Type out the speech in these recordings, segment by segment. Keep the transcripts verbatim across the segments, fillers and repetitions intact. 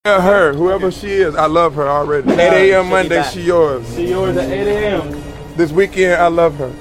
Her, whoever she is, I love her already. eight a m Monday, she yours. She yours at eight a m This weekend, I love her.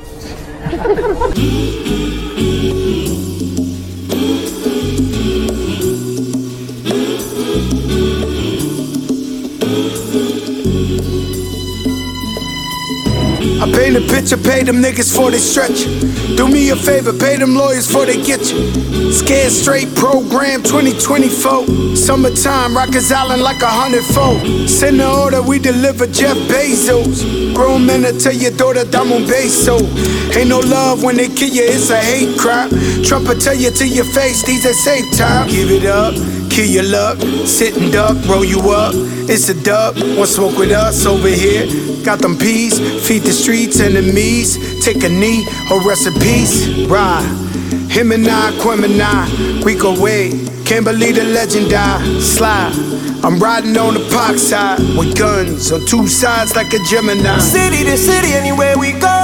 I paint a picture, pay them niggas for they stretch you. Do me a favor, pay them lawyers for they get you. Scared straight program twenty twenty-four. Summertime, Rikers Island like a hundred fold. Send the order, we deliver Jeff Bezos. Grown men to tell your daughter Damo Beso. Ain't no love when they kill you, it's a hate crime. Trump will tell you to your face, these are safe time. Give it up, kill your luck, sit and duck, roll you up. It's a dub, want smoke with us over here. Got them peas, feed the streets, enemies. Take a knee or rest in peace. Ride, him and I, Quim and I, we go way. Can't believe the legend died. Slide, I'm riding on the park side with guns on two sides like a Gemini. City to city, anywhere we go,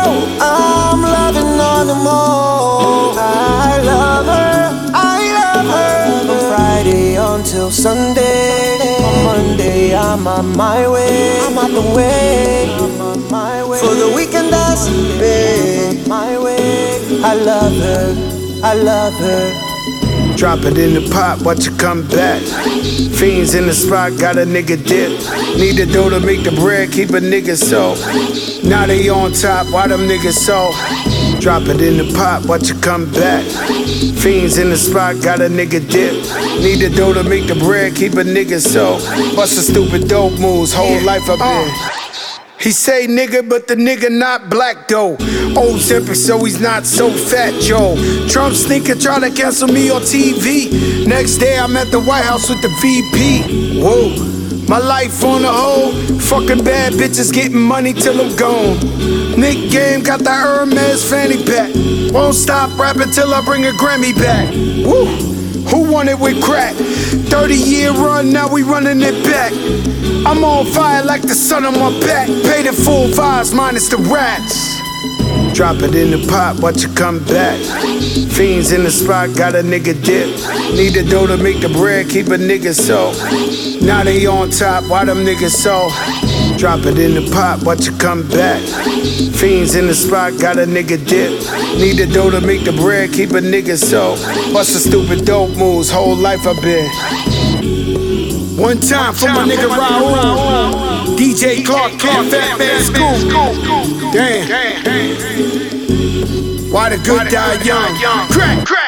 I'm loving on them all. I love her, I love her. From Friday until Sunday, on Monday I'm on my way. I'm on the way, I'm on my way. For the weekend that's big, my way. I love her, I love her. Drop it in the pot, watch it come back. Fiends in the spot, got a nigga dip. Need a dough to make the bread, keep a nigga so. Now they on top, why them niggas so? Drop it in the pot, watch it come back. Fiends in the spot, got a nigga dip. Need a dough to make the bread, keep a nigga so. Bust a stupid dope moves, whole life I've been. He say nigga, but the nigga not black though. Old Zempic, so he's not so fat, Joe. Trump sneaker try to cancel me on T V. Next day I'm at the White House with the V P. Whoa, my life on the whole. Fucking bad bitches getting money till I'm gone. Nick Game got the Hermes fanny pack. Won't stop rapping till I bring a Grammy back. Woo, who won it with crack? thirty year run, now we running it back. I'm on fire like the sun on my back. Paid in full vibes minus the rats. Drop it in the pot, watch it come back. Fiends in the spot, got a nigga dip. Need a dough to make the bread, keep a nigga so. Now they on top, why them niggas so? Drop it in the pot, watch it come back. Fiends in the spot, got a nigga dip. Need a dough to make the bread, keep a nigga so. Bust a stupid dope moves, whole life I've been. One time for my nigga Raul, D J Clark, Camp Fat Man School. Damn. Why the good die young? Crack.